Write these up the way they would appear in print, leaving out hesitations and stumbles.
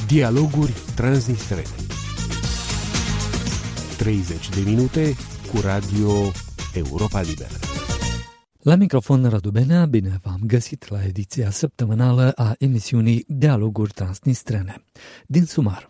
Dialoguri transnistrene. 30 de minute cu Radio Europa Liberă. La microfon Radu Benea, bine v-am găsit la ediția săptămânală a emisiunii Dialoguri transnistrene. Din sumar.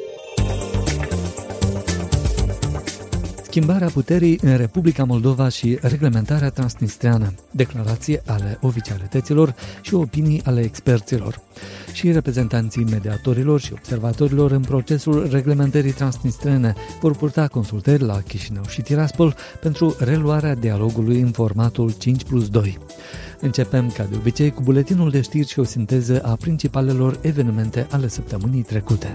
Schimbarea puterii în Republica Moldova și reglementarea transnistreană, declarații ale oficialităților și opinii ale experților. Și reprezentanții mediatorilor și observatorilor în procesul reglementării transnistrene vor purta consultări la Chișinău și Tiraspol pentru reluarea dialogului în formatul 5+2. Începem, ca de obicei, cu buletinul de știri și o sinteză a principalelor evenimente ale săptămânii trecute.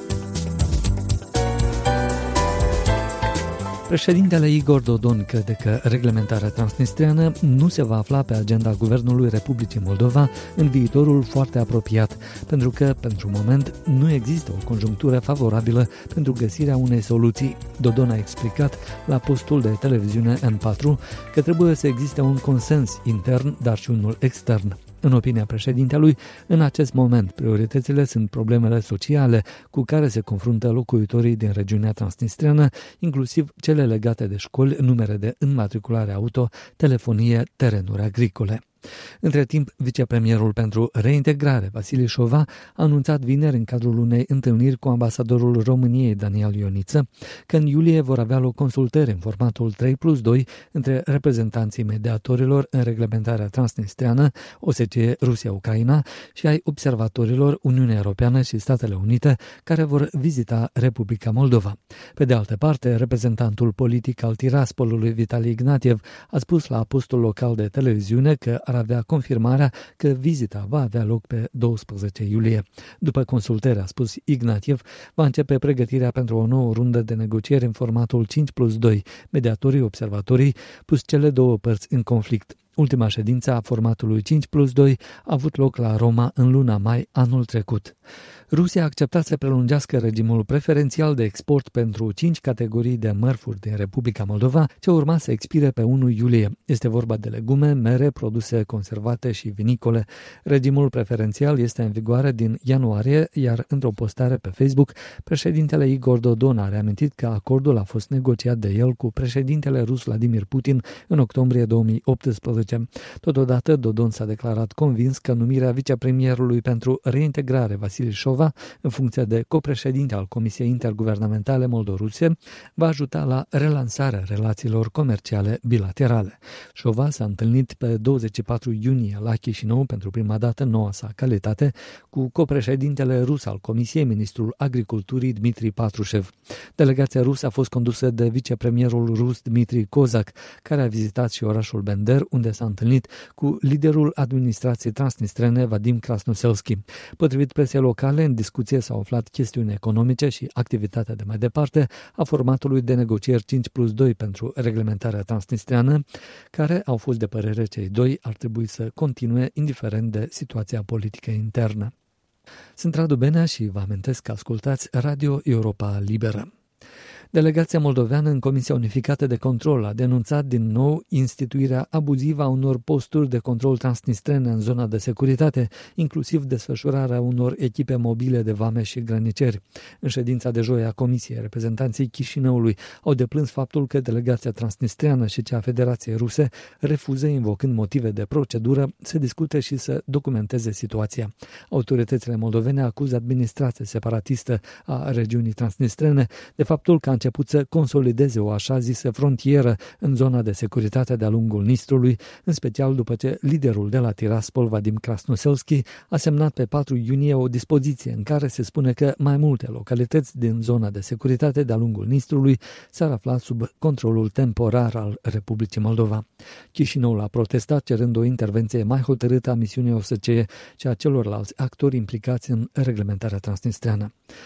Președintele Igor Dodon crede că reglementarea transnistreană nu se va afla pe agenda Guvernului Republicii Moldova în viitorul foarte apropiat, pentru că, pentru moment, nu există o conjunctură favorabilă pentru găsirea unei soluții. Dodon a explicat la postul de televiziune N4 că trebuie să existe un consens intern, dar și unul extern. În opinia președintelui, în acest moment, prioritățile sunt problemele sociale cu care se confruntă locuitorii din regiunea transnistreană, inclusiv cele legate de școli, numere de înmatriculare auto, telefonie, terenuri agricole. Între timp, vicepremierul pentru reintegrare, Vasile Șova, a anunțat vineri în cadrul unei întâlniri cu ambasadorul României, Daniel Ioniță, că în iulie vor avea loc consultări în formatul 3+2 între reprezentanții mediatorilor în reglementarea transnistreană, OSCE, Rusia, Ucraina și ai observatorilor Uniunea Europeană și Statele Unite, care vor vizita Republica Moldova. Pe de altă parte, reprezentantul politic al Tiraspolului, Vitali Ignatiev, a spus la postul local de televiziune că ar avea confirmarea că vizita va avea loc pe 12 iulie. După consultări, a spus Ignatiev, va începe pregătirea pentru o nouă rundă de negocieri în formatul 5+2, mediatorii, observatorii, plus cele două părți în conflict. Ultima ședință a formatului 5+2 a avut loc la Roma în luna mai anul trecut. Rusia a acceptat să prelungească regimul preferențial de export pentru 5 categorii de mărfuri din Republica Moldova, ce urma să expire pe 1 iulie. Este vorba de legume, mere, produse conservate și vinicole. Regimul preferențial este în vigoare din ianuarie, iar într-o postare pe Facebook, președintele Igor Dodon a reamintit că acordul a fost negociat de el cu președintele rus Vladimir Putin în octombrie 2018. Totodată, Dodon s-a declarat convins că numirea vicepremierului pentru reintegrare, Vasile Șova, în funcție de copreședinte al Comisiei Interguvernamentale Moldorusie, va ajuta la relansarea relațiilor comerciale bilaterale. Șova s-a întâlnit pe 24 iunie la Chișinău pentru prima dată în noua sa calitate cu copreședintele rus al Comisiei, ministrul Agriculturii Dmitri Patrușev. Delegația rusă a fost condusă de vicepremierul rus Dmitri Kozak, care a vizitat și orașul Bender, unde s-a întâlnit cu liderul administrației transnistrene Vadim Krasnoselski. Potrivit presei locale, în discuție s-au aflat chestiuni economice și activitatea de mai departe a formatului de negocieri 5+2 pentru reglementarea transnistreană, care au fost de părere cei doi ar trebui să continue indiferent de situația politică internă. Sunt Radu Benea și vă amintesc că ascultați Radio Europa Liberă. Delegația moldoveană în Comisia Unificată de Control a denunțat din nou instituirea abuzivă a unor posturi de control transnistrene în zona de securitate, inclusiv desfășurarea unor echipe mobile de vame și grăniceri. În ședința de joi a Comisiei, reprezentanții Chișinăului au deplâns faptul că delegația transnistreană și cea a Federației Ruse refuză, invocând motive de procedură, să discute și să documenteze situația. Autoritățile moldovene acuză administrația separatistă a regiunii transnistrene de faptul că a început să consolideze o așa zisă frontieră în zona de securitate de-a lungul Nistrului, în special după ce liderul de la Tiraspol, Vadim Krasnoselski, a semnat pe 4 iunie o dispoziție în care se spune că mai multe localități din zona de securitate de-a lungul Nistrului s-ar afla sub controlul temporar al Republicii Moldova. Chișinăul a protestat cerând o intervenție mai hotărâtă a misiunii OSCE și a celorlalți actori implicați în reglementarea transnistreană.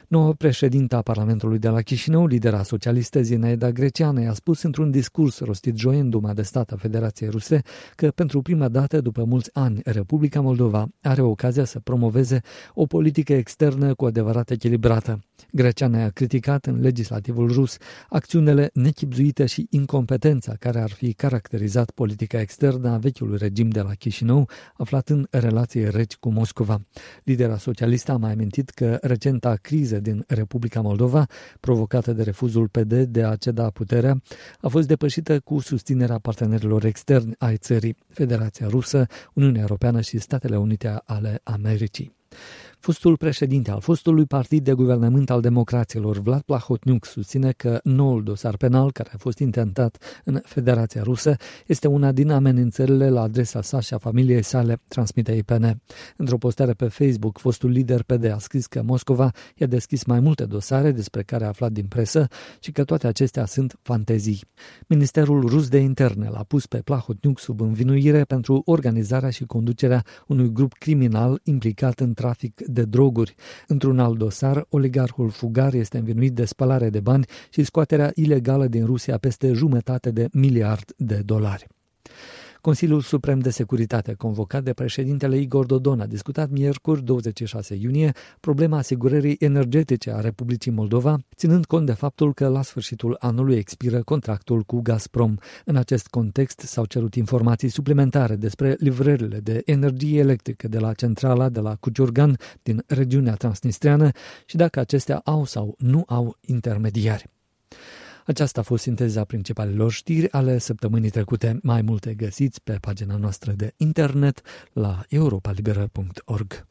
Noua președintă a Parlamentului de la Chișinău, lidera socialistă Zinaida Greceanu, a spus într-un discurs rostit joi în Duma de Stat a Federației Ruse că pentru prima dată după mulți ani Republica Moldova are ocazia să promoveze o politică externă cu adevărat echilibrată. Greceanu a criticat în legislativul rus acțiunile nechibzuite și incompetența care ar fi caracterizat politica externă a vechiului regim de la Chișinău, aflat în relații reci cu Moscova. Lidera socialistă a mai amintit că recenta criză din Republica Moldova, provocată de refuzul PD de a ceda puterea, a fost depășită cu susținerea partenerilor externi ai țării, Federația Rusă, Uniunea Europeană și Statele Unite ale Americii. Fostul președinte al fostului partid de guvernământ al democraților, Vlad Plahotniuc, susține că noul dosar penal care a fost intentat în Federația Rusă este una din amenințările la adresa sa și a familiei sale, transmite IPN. Într-o postare pe Facebook, fostul lider PD a scris că Moscova i-a deschis mai multe dosare despre care a aflat din presă și că toate acestea sunt fantezii. Ministerul rus de interne l-a pus pe Plahotniuc sub învinuire pentru organizarea și conducerea unui grup criminal implicat în trafic de droguri. Într-un alt dosar, oligarhul fugar este învinuit de spălare de bani și scoaterea ilegală din Rusia peste $1,5 miliard. Consiliul Suprem de Securitate, convocat de președintele Igor Dodon, a discutat miercuri, 26 iunie, problema asigurării energetice a Republicii Moldova, ținând cont de faptul că la sfârșitul anului expiră contractul cu Gazprom. În acest context s-au cerut informații suplimentare despre livrările de energie electrică de la centrala de la Cuciurgan din regiunea transnistreană și dacă acestea au sau nu au intermediari. Aceasta a fost sinteza principalelor știri ale săptămânii trecute. Mai multe găsiți pe pagina noastră de internet la europalibera.org.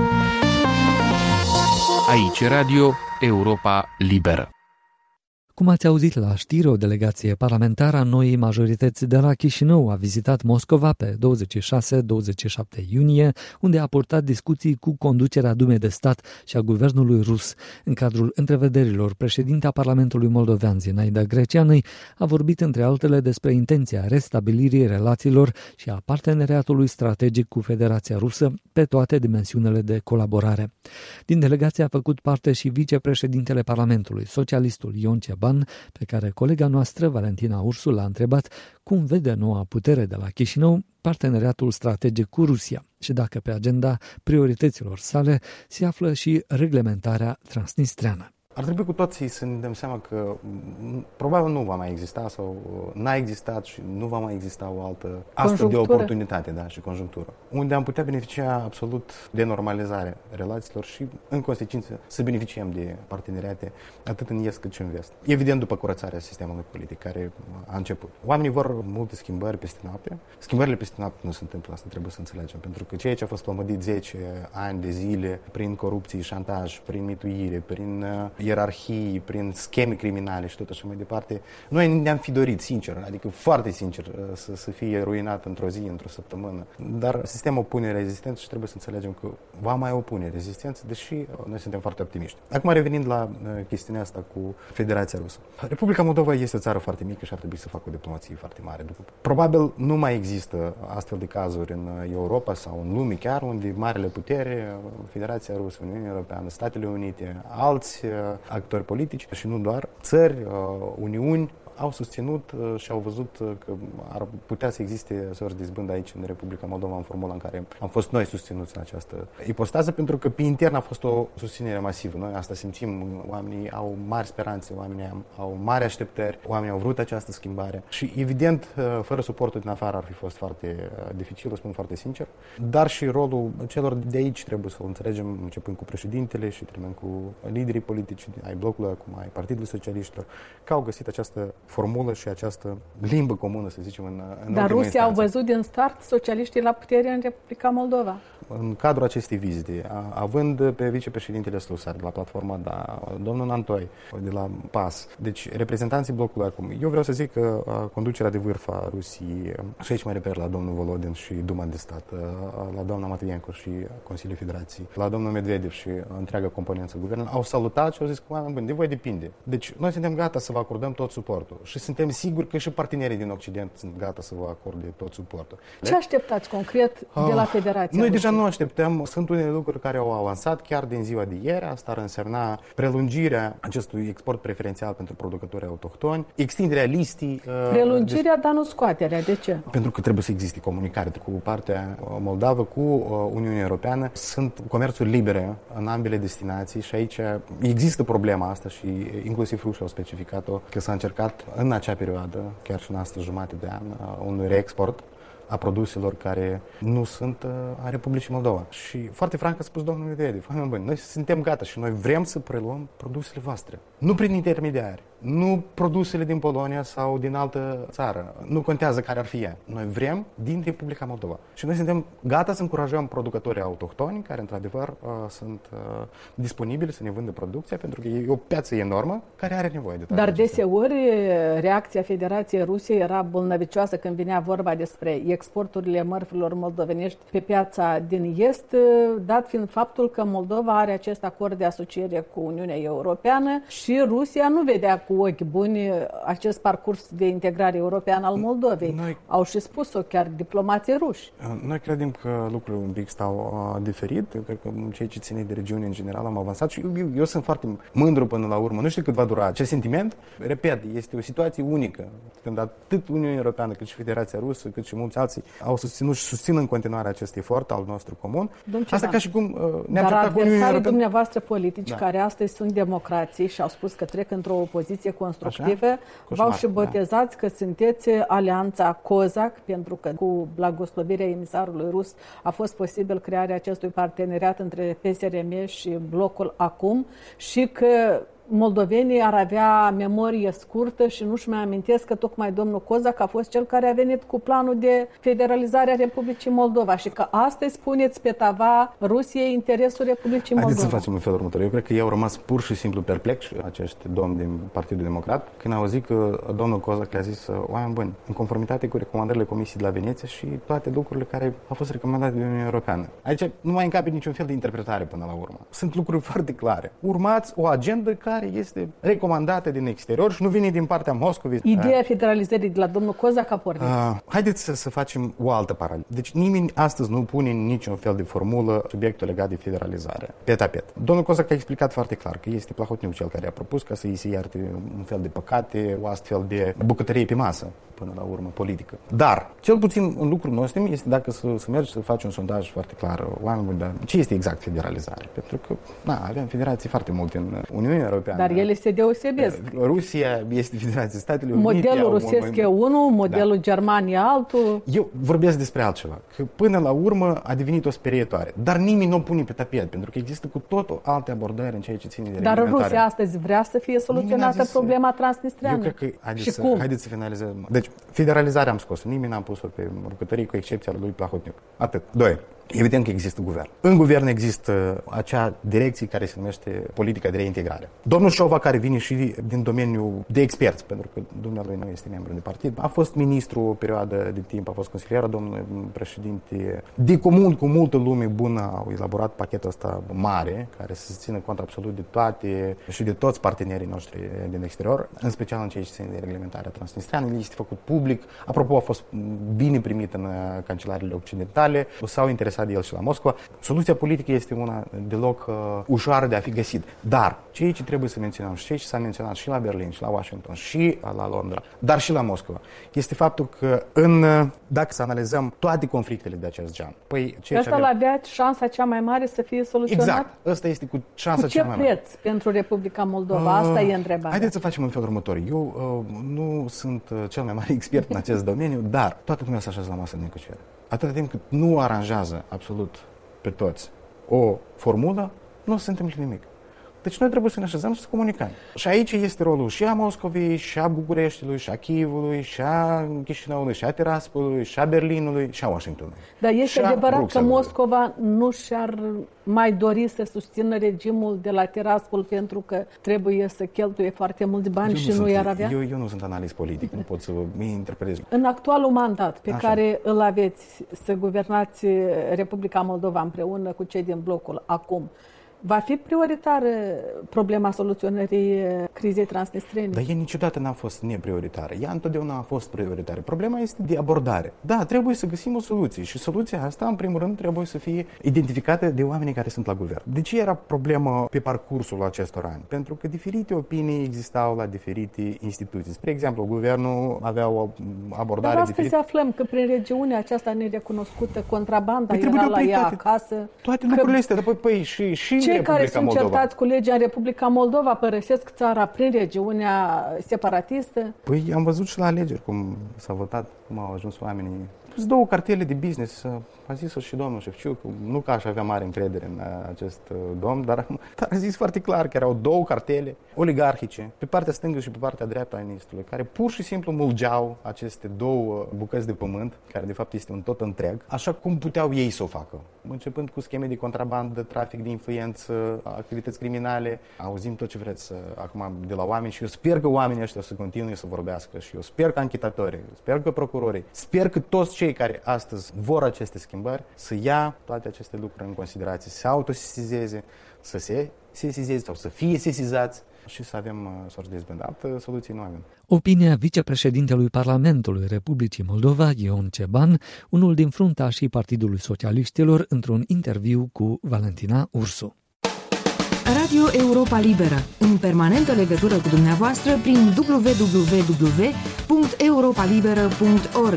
Aici Radio Europa Liberă. Cum ați auzit la știri, o delegație parlamentară a noii majorități de la Chișinău a vizitat Moscova pe 26-27 iunie, unde a purtat discuții cu conducerea Dumei de Stat și a guvernului rus. În cadrul întrevederilor, președinta Parlamentului moldovean, Zinaida Greceanu, a vorbit între altele despre intenția restabilirii relațiilor și a parteneriatului strategic cu Federația Rusă pe toate dimensiunile de colaborare. Din delegație a făcut parte și vicepreședintele Parlamentului, socialistul Ion Ceban, pe care colega noastră, Valentina Ursul, l-a întrebat cum vede noua putere de la Chișinău parteneriatul strategic cu Rusia și dacă pe agenda priorităților sale se află și reglementarea transnistreană. Ar trebui cu toții să ne dăm seama că probabil nu va mai exista sau n-a existat și nu va mai exista o altă astfel de oportunitate, și conjunctură, unde am putea beneficia absolut de normalizarea relațiilor și, în consecință, să beneficiem de parteneriate atât în est cât și în vest. Evident, după curățarea sistemului politic care a început. Oamenii vor multe schimbări peste noapte. Schimbările peste noapte nu se întâmplă, asta trebuie să înțelegem, pentru că ceea ce a fost plămădit 10 ani de zile prin corupție, șantaj, prin mituire, prin ierarhii, prin scheme criminale și tot așa mai departe. Noi ne-am fi dorit, sincer, adică foarte sincer, să fie ruinat într-o zi, într-o săptămână. Dar sistemul opune rezistență și trebuie să înțelegem că va mai opune rezistență, deși noi suntem foarte optimiști. Acum, revenind la chestiunea asta cu Federația Rusă. Republica Moldova este o țară foarte mică și ar trebui să facă o diplomație foarte mare. Probabil nu mai există astfel de cazuri în Europa sau în lume chiar, unde marile putere, Federația Rusă, Uniunea Europeană, Statele Unite, alți actori politici și nu doar, țări, uniuni, au susținut și au văzut că ar putea să existe sorți de izbândă aici în Republica Moldova în formula în care am fost noi susținuți în această ipostază, pentru că pe intern a fost o susținere masivă. Noi asta simțim, oamenii au mari speranțe, oamenii au mari așteptări, oamenii au vrut această schimbare și evident, fără suportul din afară ar fi fost foarte dificil, o spun foarte sincer, dar și rolul celor de aici trebuie să-l înțelegem, începând cu președintele și terminând cu liderii politici ai blocului, acum ai Partidului Socialiștilor, că au găsit această formulă și această limbă comună, să zicem, în Dar Rusia au văzut din start socialiștii la putere în Republica Moldova. În cadrul acestei vizite, având pe vicepreședintele Slusar de la platforma domnul Nantoi de la PAS, deci reprezentanții blocului acum, eu vreau să zic că conducerea de vârf a Rusiei, și aici mă refer la domnul Volodin și Duma de Stat, la doamna Matvienko și Consiliul Federației, la domnul Medvedev și întreaga componență guvernului, au salutat și au zis că, oameni buni, de voi depinde. Deci noi suntem gata să vă acordăm tot suportul. suportul. Și suntem siguri că și partenerii din Occident sunt gata să vă acorde tot suportul. Ce așteptați concret de la Federația Noi Rusiei? deja nu așteptăm. Sunt unele lucruri care au avansat chiar din ziua de ieri. Asta ar însemna prelungirea acestui export preferențial pentru producători autohtoni, extinderea listii. Prelungirea, dar nu scoaterea. De ce? Pentru că trebuie să existe comunicare cu partea moldavă, cu Uniunea Europeană. Sunt comerțuri libere în ambele destinații și aici există problema asta și inclusiv rușii au specificat-o că s-a încercat în acea perioadă, chiar și în asta jumătate de an, un reexport a produselor care nu sunt a Republicii Moldova. Și foarte franc a spus domnul Medvedev, noi suntem gata și noi vrem să preluăm produsele voastre. Nu prin intermediari, nu produsele din Polonia sau din altă țară. Nu contează care ar fi ea. Noi vrem din Republica Moldova. Și noi suntem gata să încurajăm producătorii autohtoni care, într-adevăr, sunt disponibili să ne vândă producția, pentru că e o piață enormă care are nevoie de toate. Dar deseori reacția Federației Rusiei era bolnăvicioasă când venea vorba despre exporturile mărfurilor moldovenești pe piața din Est, dat fiind faptul că Moldova are acest acord de asociere cu Uniunea Europeană și Rusia nu vedea cu ochi buni acest parcurs de integrare europeană al Moldovei. Au și spus-o chiar diplomații ruși. Noi credem că lucrurile un pic stau diferit. Cred că cei ce ține de regiune în general am avansat și eu sunt foarte mândru până la urmă. Nu știu cât va dura acest sentiment. Repet, este o situație unică. Când atât Uniunea Europeană cât și Federația Rusă, cât și mulți alții au susținut și susțin în continuare acest efort al nostru comun. Asta ca și cum ne-am certat cu Uniunea Europeană. Dar dumneavoastră politici, care astăzi sunt democrații și au spus că trec într-o opoziție constructivă, v-au și botezați că sunteți alianța COSAC, pentru că cu blagoslovirea emisarului rus a fost posibil crearea acestui parteneriat între PSRM și blocul Acum și că moldovenii ar avea memorie scurtă și nu-și mai amintesc că tocmai domnul Cozac a fost cel care a venit cu planul de federalizare a Republicii Moldova și că astăzi puneți pe tava Rusiei interesul Republicii Moldova. Haideți să facem în felul următor. Eu cred că ei au rămas pur și simplu perplexi, acești domni din Partidul Democrat, când au auzit că domnul Cozac le-a zis, oameni buni, în conformitate cu recomandările Comisiei de la Veneția și toate lucrurile care au fost recomandate de Uniunea Europeană. Aici nu mai încape niciun fel de interpretare până la urmă. Sunt lucruri foarte clare. Urmați o agendă care este recomandată din exterior și nu vine din partea Moscovei. Ideea federalizării de la domnul Cozac a pornit. Haideți să facem o altă paralelă. Deci nimeni astăzi nu pune niciun fel de formulă subiectul legat de federalizare pe tapet. Domnul Cozac a explicat foarte clar că este Plahotniuc cel care a propus ca să îi se ierte un fel de păcate, o astfel de bucătărie pe masă, până la urmă, politică. Dar, cel puțin un lucru nostru este dacă să mergi să faci un sondaj foarte clar, oameni, dar ce este exact federalizare? Pentru că, avem federații foarte multe în Uniunea Europeană. Dar ele se deosebesc. Rusia este Federația Statelor Unite. Modelul rusesc e unul, modelul german e altul. Eu vorbesc despre altceva. Că până la urmă a devenit o sperietoare. Dar nimeni nu o pune pe tapet, pentru că există cu totul alte abordări în ceea ce ține de reglementare. Dar Rusia astăzi vrea să fie soluționată problema transnistreană. Eu cred că haideți să finalizăm. Deci, federalizarea am scos. Nimeni n-a pus-o pe bucătărie, cu excepția lui Plahotniuc. Atât. 2. Evident că există guvern. În guvern există acea direcție care se numește politica de reintegrare. Domnul Șova, care vine și din domeniul de experți, pentru că dumnealui nu este membru de partid, a fost ministru o perioadă de timp, a fost consilier, domnul președinte. De comun, cu multă lume bună, au elaborat pachetul ăsta mare, care să se țină cont absolut de toate și de toți partenerii noștri din exterior, în special în ceea ce ține de reglementarea transnistreană. El este făcut public. Apropo, a fost bine primit în cancelariile occidentale. S-au interesat de el și la Moscova. Soluția politică este una deloc ușoară de a fi găsit. Dar ceea ce trebuie să menționăm și ceea ce s-a menționat și la Berlin, și la Washington, și la Londra, dar și la Moscova, este faptul că dacă să analizăm toate conflictele de acest gen, ăsta l-avea șansa cea mai mare să fie soluționat? Exact. Ăsta este cu șansa cea mai mare. Cu ce preț pentru Republica Moldova? Asta e întrebarea. Haideți să facem în felul următor. Eu nu sunt cel mai mare expert în acest domeniu, dar toată lumea se așează la masă de negociere. Atâta timp cât nu aranjează absolut pe toți o formulă, nu se întâmplă nimic. Deci noi trebuie să ne așezăm și să comunicăm. Și aici este rolul și a Moscovei, și a Bucureștiului, și a Chievului, și a Chișinăului, și a Tiraspolului, și a Berlinului, și a Washingtonului. Dar este adevărat că Moscova nu și-ar mai dori să susțină regimul de la Tiraspol pentru că trebuie să cheltuie foarte mulți bani și nu i-ar avea? Eu nu sunt analist politic, nu pot să vă interpretez. În actualul mandat pe care îl aveți să guvernați Republica Moldova împreună cu cei din blocul Acum, Va fi prioritară problema soluționării crizei transnistrene? Dar ea niciodată n-a fost neprioritară. Ea întotdeauna a fost prioritară. Problema este de abordare. Da, trebuie să găsim o soluție și soluția asta, în primul rând, trebuie să fie identificată de oamenii care sunt la guvern. De ce era problemă pe parcursul acestor ani? Pentru că diferite opinii existau la diferite instituții. Spre exemplu, guvernul avea o abordare Dar diferită. astăzi aflăm că prin regiunea aceasta nerecunoscută, contrabanda era la ea acasă. Toate lucrurile astea, păi și cei care sunt certați cu legea în Republica Moldova părăsesc țara prin regiunea separatistă? Păi am văzut și la alegeri cum s-a votat, cum au ajuns oamenii. Sunt două cartele de business, a zis-o și domnul Șefciuc, nu că aș avea mare încredere în acest domn, dar a zis foarte clar că erau două cartele oligarhice, pe partea stângă și pe partea dreaptă a Nistului, care pur și simplu mulgeau aceste două bucăți de pământ, care de fapt este un tot întreg, așa cum puteau ei să o facă. Începând cu scheme de contrabandă, trafic de influență, activități criminale, auzim tot ce vreți acum de la oameni și eu sper că oamenii ăștia să continue să vorbească și eu sper că anchetatorii, sper că procurorii, sper că toți cei care astăzi vor aceste schimbări să ia toate aceste lucruri în considerație, să se autosesizeze, să se sesizeze sau să fie sesizați și să avem sorți de izbândă. Altă soluție nu avem. Opinia vicepreședintelui Parlamentului Republicii Moldova, Ion Ceban, unul din fruntașii Partidului Socialiștilor, într-un interviu cu Valentina Ursu. Radio Europa Liberă, în permanentă legătură cu dumneavoastră prin www.europalibera.org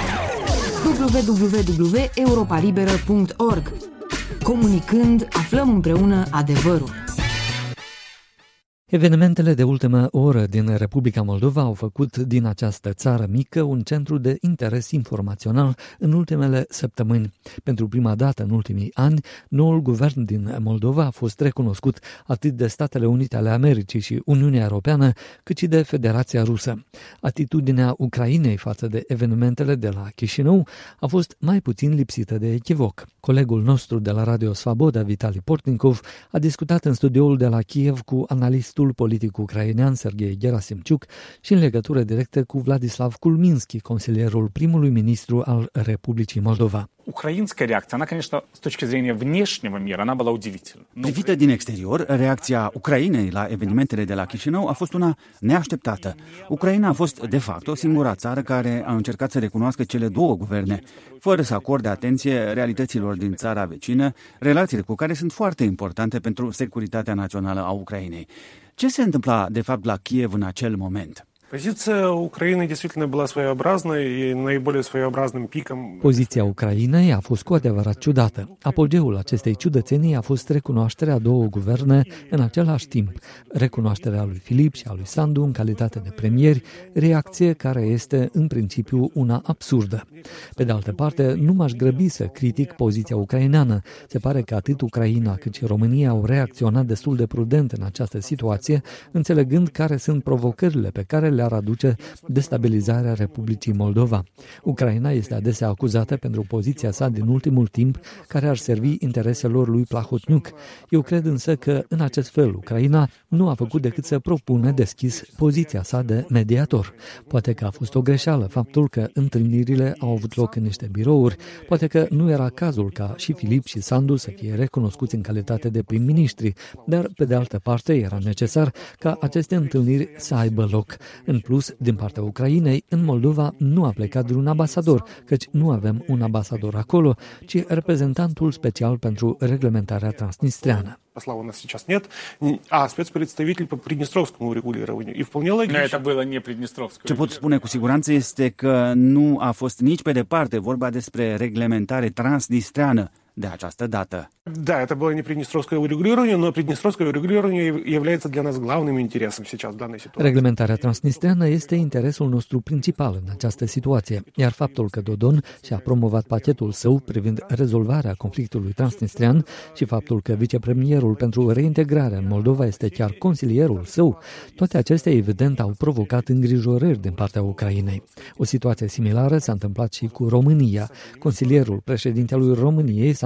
www.europalibera.org. Comunicând, aflăm împreună adevărul. Evenimentele de ultimă oră din Republica Moldova au făcut din această țară mică un centru de interes informațional în ultimele săptămâni. Pentru prima dată în ultimii ani, noul guvern din Moldova a fost recunoscut atât de Statele Unite ale Americii și Uniunea Europeană, cât și de Federația Rusă. Atitudinea Ucrainei față de evenimentele de la Chișinău a fost mai puțin lipsită de echivoc. Colegul nostru de la Radio Svaboda, Vitali Portnikov, a discutat în studioul de la Kiev cu analistul politic ucrainean Sergei Gerasimciuk și în legătură directă cu Vladislav Kulminski, consilierul primului ministru al Republicii Moldova. Украинская реакция, она, конечно, с точки зрения внешнего мира, она была удивительна. Privită din exterior, reacția Ucrainei la evenimentele de la Chișinău a fost una neașteptată. Ucraina a fost, de fapt, singura țară care a încercat să recunoască cele două guverne, fără să acorde atenție realităților din țara vecină, relațiile cu care sunt foarte importante pentru securitatea națională a Ucrainei. Ce se întâmpla, de fapt, la Kiev în acel moment? Poziția Ucrainei действительно была своеобразной и наиболее своеобразным пиком. Poziția Ucrainei a fost cu adevărat ciudată. Apogeul acestei ciudățenii a fost recunoașterea două guverne în același timp. Recunoașterea lui Filip și a lui Sandu în calitate de premieri, reacție care este în principiu una absurdă. Pe de altă parte, nu m-aș grăbi să critic poziția ucraineană. Se pare că atât Ucraina cât și România au reacționat destul de prudent în această situație, înțelegând care sunt provocările pe care le-ar aduce destabilizarea Republicii Moldova. Ucraina este adesea acuzată pentru poziția sa din ultimul timp, care ar servi intereselor lui Plahotniuc. Eu cred însă că, în acest fel, Ucraina nu a făcut decât să propună deschis poziția sa de mediator. Poate că a fost o greșeală faptul că întâlnirile au avut loc în niște birouri, poate că nu era cazul ca și Filip și Sandu să fie recunoscuți în calitate de prim-ministri, dar, pe de altă parte, era necesar ca aceste întâlniri să aibă loc. În plus, din partea Ucrainei, în Moldova nu a plecat vreun ambasador, căci nu avem un ambasador acolo, ci reprezentantul special pentru reglementarea transnistreană. Посла у нас сейчас нет, а спецпредставитель по приднестровскому урегулированию. И вполне логично. Это было не приднестровское. Ce pot spune cu siguranță este că nu a fost nici pe departe vorba despre reglementare transnistreană de această dată. Да, это было не приднестровское урегулирование, но приднестровское урегулирование является для нас главным интересом сейчас в данной ситуации. Reglementarea transnistreană este interesul nostru principal în această situație, iar faptul că Dodon și-a promovat pachetul său privind rezolvarea conflictului transnistrean și faptul că vicepremierul pentru reintegrarea în Moldova este chiar consilierul său, toate acestea evident au provocat îngrijorări din partea Ucrainei. O situație similară s-a întâmplat și cu România. Consilierul președintelui României s-a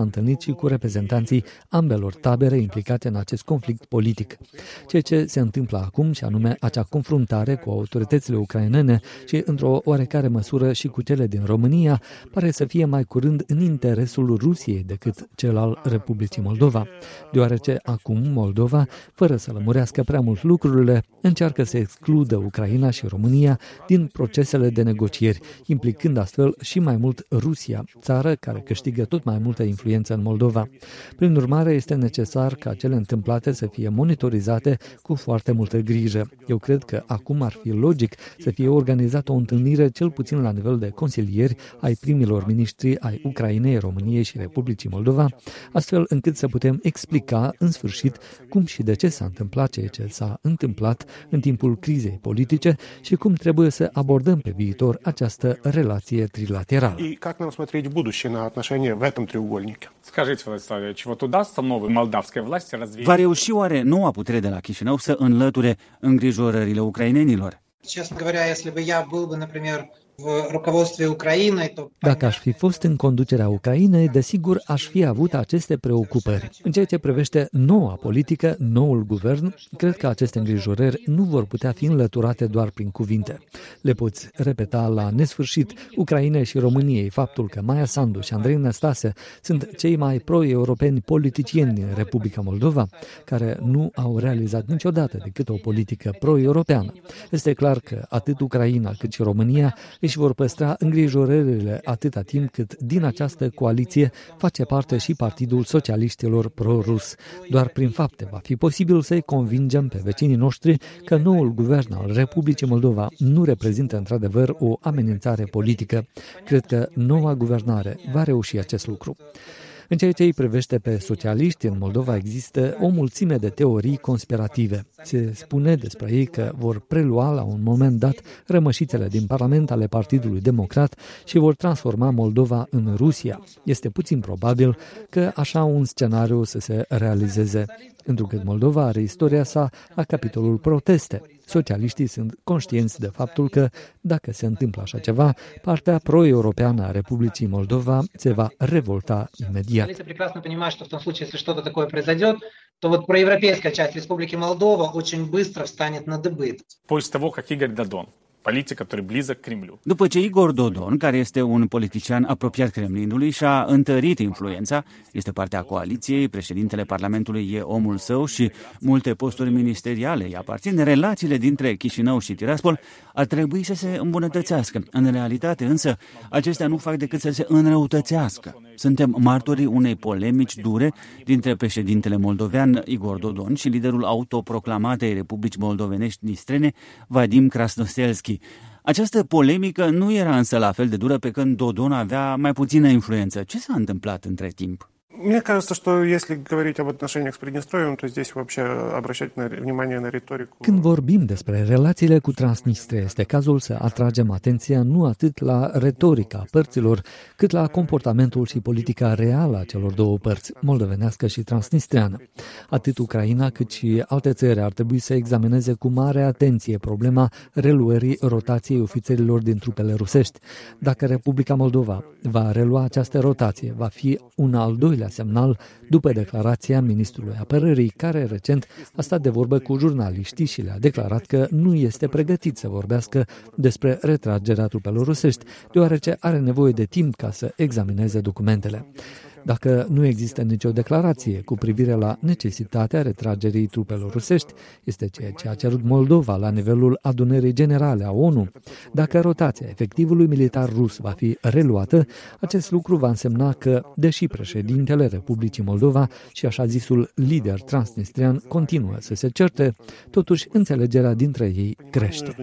întâlnit și cu reprezentanții ambelor tabere implicate în acest conflict politic. Ceea ce se întâmplă acum, și anume acea confruntare cu autoritățile ucrainene și într-o oarecare măsură și cu cele din România, pare să fie mai curând în interesul Rusiei decât cel al Republicii Moldova, deoarece acum Moldova, fără să lămurească prea mult lucrurile, încearcă să excludă Ucraina și România din procesele de negocieri, implicând astfel și mai mult Rusia, țară care câștigă tot mai multă influență în Moldova. Prin urmare, este necesar ca cele întâmplate să fie monitorizate cu foarte multă grijă. Eu cred că acum ar fi logic să fie organizată o întâlnire cel puțin la nivel de consilieri ai primilor miniștri ai Ucrainei, României și Republicii Moldova, astfel încât să putem explica în sfârșit cum și de ce s-a întâmplat ceea ce s-a întâmplat în timpul crizei politice și cum trebuie să abordăm pe viitor această relație trilaterală. И как нам смотреть в будущее на отношения в этом треугольнике? Скажите, Владислав Ильич, вот удастся новой молдавской власти развеять? Va reuși oare noua putere de la Chișinău să înlăture îngrijorările ucrainenilor? Честно говоря, если бы я был бы, например, в руководстве Украины, то... Dacă aș fi fost în conducerea Ucrainei, desigur aș fi avut aceste preocupări. În ceea ce privește noua politică, noul guvern, cred că aceste îngrijorări nu vor putea fi înlăturate doar prin cuvinte. Le poți repeta la nesfârșit Ucrainei și României faptul că Maia Sandu și Andrei Năstase sunt cei mai pro-europeni politicieni din Republica Moldova, care nu au realizat niciodată decât o politică pro-europeană. Este clar că atât Ucraina cât și România își vor păstra îngrijorările atâta timp cât din această coaliție face parte și Partidul Socialiștilor pro-rus. Doar prin fapte va fi posibil să-i convingem pe vecinii noștri că noul guvern al Republicii Moldova nu reprezintă într-adevăr o amenințare politică. Cred că noua guvernare va reuși acest lucru. În ceea ce îi privește pe socialiști, în Moldova există o mulțime de teorii conspirative. Se spune despre ei că vor prelua la un moment dat rămășițele din Parlament ale Partidului Democrat și vor transforma Moldova în Rusia. Este puțin probabil că așa un scenariu să se realizeze, întrucât Moldova are istoria sa la capitolul proteste. Socialiștii sunt conștienți de faptul că, dacă se întâmplă așa ceva, partea pro-europeană a Republicii Moldova se va revolta imediat. Socialiștii прекрасно понимают, что в том случае, если что-то такое произойдет, то вот проевропейская часть Республики Молдова очень быстро встанет на дыбы. После того, как Игорь Додон, politic который близок к Кремлю. După ce Igor Dodon, care este un politician apropiat Kremlinului, și-a întărit influența, este partea coaliției, președintele Parlamentului e omul său și multe posturi ministeriale îi aparțin, relațiile dintre Chișinău și Tiraspol ar trebui să se îmbunătățească. În realitate, însă, acestea nu fac decât să se înrăutățească. Suntem martorii unei polemici dure dintre președintele moldovean Igor Dodon și liderul autoproclamatei Republici Moldovenești Nistrene, Vadim Krasnoselski. Această polemică nu era însă la fel de dură pe când Dodon avea mai puțină influență. Ce s-a întâmplat între timp? Мне кажется, что если говорить об отношениях с Приднестровьем, то здесь вообще обращать внимание на риторику. Când vorbim despre relațiile cu Transnistria, este cazul să atragem atenția nu atât la retorica părților, cât la comportamentul și politica reală a celor două părți, moldovenească și transnistriană. Atât Ucraina cât și alte țări ar trebui să examineze cu mare atenție problema reluării rotației ofițerilor din trupele rusești. Dacă Republica Moldova va relua această rotație, va fi un al doilea semnal după declarația ministrului apărării, care recent a stat de vorbă cu jurnaliștii și le-a declarat că nu este pregătit să vorbească despre retragerea trupelor rusești, deoarece are nevoie de timp ca să examineze documentele. Dacă nu există nicio declarație cu privire la necesitatea retragerii trupelor rusești, este ceea ce a cerut Moldova la nivelul adunării generale a ONU. Dacă rotația efectivului militar rus va fi reluată, acest lucru va însemna că, deși președintele Republicii Moldova și așa zisul lider transnistrian continuă să se certe, totuși înțelegerea dintre ei crește.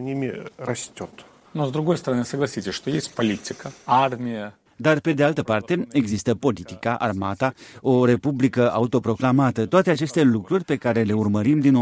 Но, с другой стороны, согласитесь, что есть политика, армия. Dar, pe de altă parte, există politica, armata, o republică autoproclamată, toate aceste lucruri pe care le urmărim din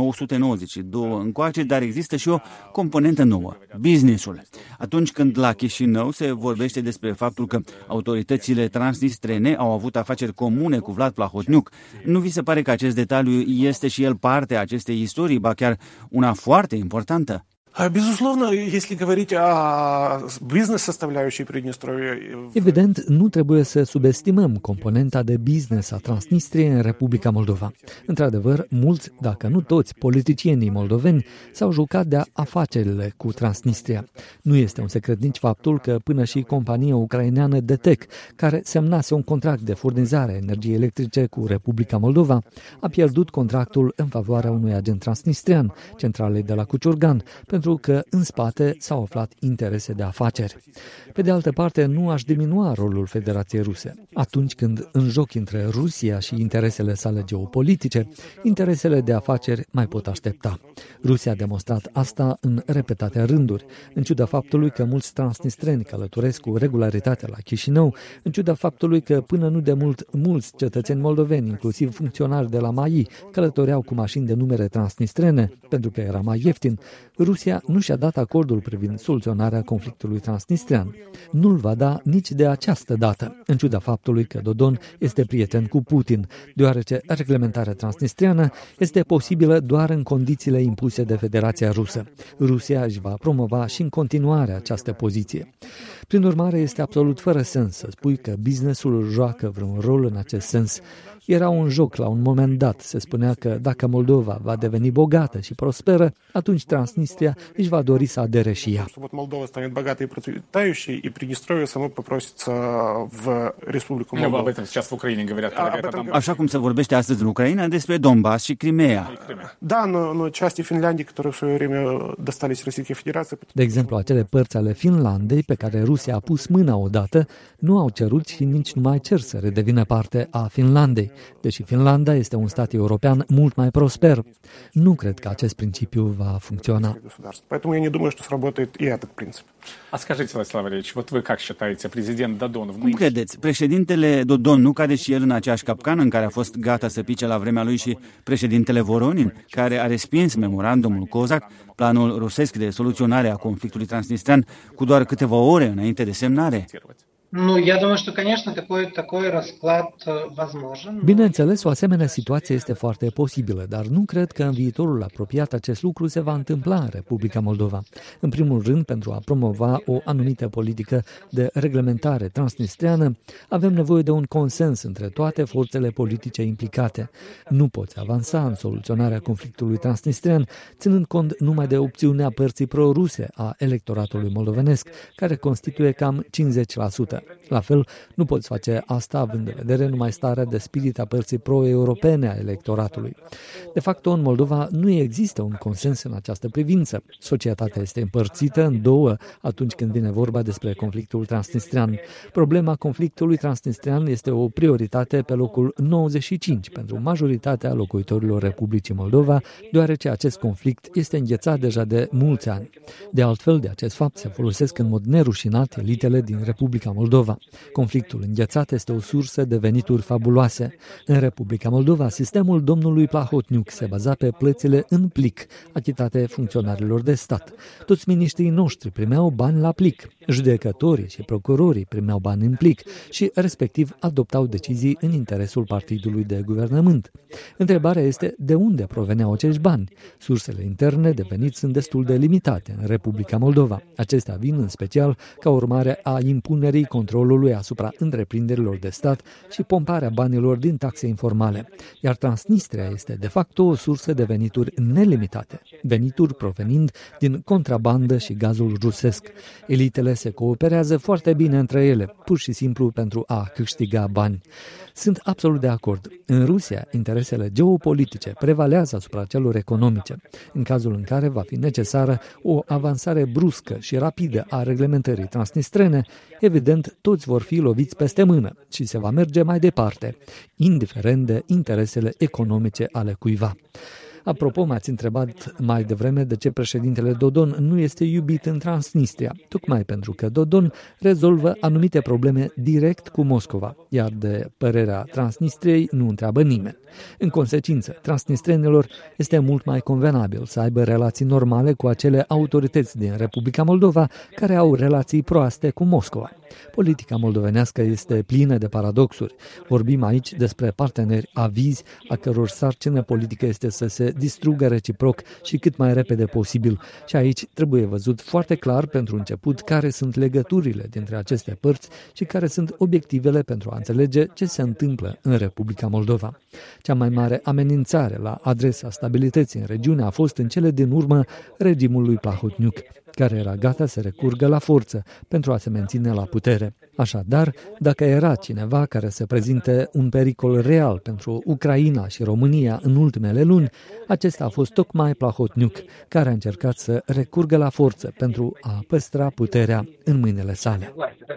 1992 încoace, dar există și o componentă nouă, business-ul. Atunci când la Chișinău se vorbește despre faptul că autoritățile transnistrene au avut afaceri comune cu Vlad Plahotniuc, nu vi se pare că acest detaliu este și el parte a acestei istorii, ba chiar una foarte importantă? Безусловно, если говорить о бизнес-составляющей Приднестровья... Evident, nu trebuie să subestimăm componenta de business a Transnistriei în Republica Moldova. Într-adevăr, mulți, dacă nu toți, politicienii moldoveni s-au jucat de afacerile cu Transnistria. Nu este un secret nici faptul că până și compania ucraineană DTEC, care semnase un contract de furnizare a energiei electrice cu Republica Moldova, a pierdut contractul în favoarea unui agent transnistrian, centralei de la Cuciurgan, pentru că în spate s-au aflat interese de afaceri. Pe de altă parte, nu aș diminua rolul Federației Ruse. Atunci când în joc intră Rusia și interesele sale geopolitice, interesele de afaceri mai pot aștepta. Rusia a demonstrat asta în repetate rânduri, în ciuda faptului că mulți transnistreni călătoresc cu regularitate la Chișinău, în ciuda faptului că până nu de mult mulți cetățeni moldoveni, inclusiv funcționari de la MAI, călătoreau cu mașini de numere transnistrene, pentru că era mai ieftin, Rusia nu și-a dat acordul privind soluționarea conflictului transnistrian. Nu-l va da nici de această dată, în ciuda faptului că Dodon este prieten cu Putin, deoarece reglementarea transnistriană este posibilă doar în condițiile impuse de Federația Rusă. Rusia își va promova și în continuare această poziție. Prin urmare, este absolut fără sens să spui că businessul joacă vreun rol în acest sens. Era un joc la un moment dat. Se spunea că dacă Moldova va deveni bogată și prosperă, atunci Transnistria își va dori să adere și ea. Moldova станет богатой и процветающей, и Приднестровье само попросится в Республику Молдова. Așa cum se vorbește astăzi în Ucraina despre Donbass și Crimea. Da, но части Финляндии, которые в свое время достались Российской Федерации. De exemplu, acele părți ale Finlandei pe care Rusia a pus mâna odată, nu au cerut și nici nu mai cer să redevină parte a Finlandei, deși Finlanda este un stat european mult mai prosper. Nu cred că acest principiu va funcționa. Поэтому я не думаю, что сработает и этот принцип. А скажите, Владислав Валерьевич, вот вы как считаете, президент Додон в Cum credeți, președintele Dodon nu cade și el în aceeași capcană în care a fost gata să pice la vremea lui și președintele Voronin, care a respins memorandumul COSAC, planul rusesc de soluționare a conflictului transnistrian, cu doar câteva ore înainte de semnare? Ну, я думаю, что, конечно, такой расклад возможен. Bineînțeles, o asemenea situație este foarte posibilă, dar nu cred că în viitorul apropiat acest lucru se va întâmpla în Republica Moldova. În primul rând, pentru a promova o anumită politică de reglementare transnistriană, avem nevoie de un consens între toate forțele politice implicate. Nu poți avansa în soluționarea conflictului transnistrian, ținând cont numai de opțiunea părții pro-ruse a electoratului moldovenesc, care constituie cam 50%. La fel, nu poți face asta având în vedere numai starea de spirit a părții pro-europene a electoratului. De fapt, în Moldova nu există un consens în această privință. Societatea este împărțită în două atunci când vine vorba despre conflictul transnistrian. Problema conflictului transnistrian este o prioritate pe locul 95 pentru majoritatea locuitorilor Republicii Moldova, deoarece acest conflict este înghețat deja de mulți ani. De altfel, de acest fapt se folosesc în mod nerușinat elitele din Republica Moldova. Conflictul înghețat este o sursă de venituri fabuloase. În Republica Moldova, sistemul domnului Plahotniuc se baza pe plățile în plic, achitate funcționarilor de stat. Toți miniștrii noștri primeau bani la plic, judecătorii și procurorii primeau bani în plic și, respectiv, adoptau decizii în interesul partidului de guvernământ. Întrebarea este de unde proveneau acești bani. Sursele interne de venit sunt destul de limitate în Republica Moldova. Acestea vin în special ca urmare a impunerii controlului asupra întreprinderilor de stat și pomparea banilor din taxe informale. Iar Transnistria este de fapt o sursă de venituri nelimitate, venituri provenind din contrabandă și gazul rusesc. Elitele se cooperează foarte bine între ele, pur și simplu pentru a câștiga bani. Sunt absolut de acord. În Rusia, interesele geopolitice prevalează asupra celor economice, în cazul în care va fi necesară o avansare bruscă și rapidă a reglementării transnistrene. Evident, toți vor fi loviți peste mână și se va merge mai departe, indiferent de interesele economice ale cuiva. Apropo, m-ați întrebat mai devreme de ce președintele Dodon nu este iubit în Transnistria, tocmai pentru că Dodon rezolvă anumite probleme direct cu Moscova, iar de părerea Transnistriei nu întreabă nimeni. În consecință, transnistrenilor este mult mai convenabil să aibă relații normale cu acele autorități din Republica Moldova care au relații proaste cu Moscova. Politica moldovenească este plină de paradoxuri. Vorbim aici despre parteneri avizi, a căror sarcină politică este să se distrugă reciproc și cât mai repede posibil. Și aici trebuie văzut foarte clar pentru început care sunt legăturile dintre aceste părți și care sunt obiectivele pentru a înțelege ce se întâmplă în Republica Moldova. Cea mai mare amenințare la adresa stabilității în regiune a fost în cele din urmă regimul lui Plahotniuc, care era gata să recurgă la forță pentru a se menține la putere. Așadar, dacă era cineva care să prezinte un pericol real pentru Ucraina și România în ultimele luni, acesta a fost tocmai Plahotniuc, care a încercat să recurgă la forță pentru a păstra puterea în mâinile sale.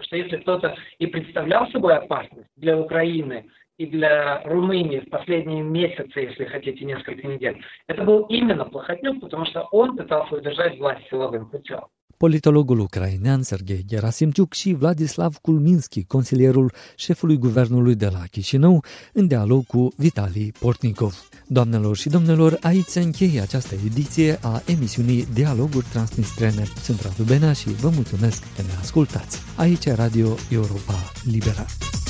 И для Румынии в последние месяцы, если хотите, несколько недель, это был именно Плохотнюк, потому что он пытался удержать власть силовым путем. Politologul ucrainean Serghei Gerasimciuk și Vladislav Kulminski, consilierul șefului guvernului de la Chișinău, în dialog cu Vitali Portnikov. Doamnelor și domnilor, aici se încheie această ediție a emisiunii Dialoguri Transnistrene. Sunt Radu Benea și vă mulțumesc că ne ascultați. Aici Radio Europa Liberă.